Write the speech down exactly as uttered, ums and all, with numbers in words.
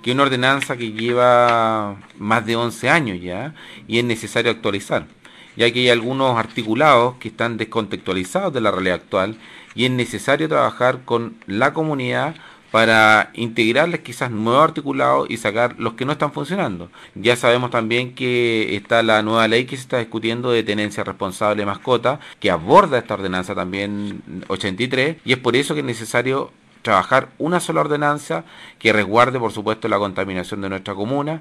que es una ordenanza que lleva más de once años ya y es necesario actualizar, ya que hay algunos articulados que están descontextualizados de la realidad actual y es necesario trabajar con la comunidad para integrarles quizás nuevos articulados y sacar los que no están funcionando. Ya sabemos también que está la nueva ley que se está discutiendo de tenencia responsable de mascota, que aborda esta ordenanza también ochenta y tres, y es por eso que es necesario trabajar una sola ordenanza que resguarde, por supuesto, la contaminación de nuestra comuna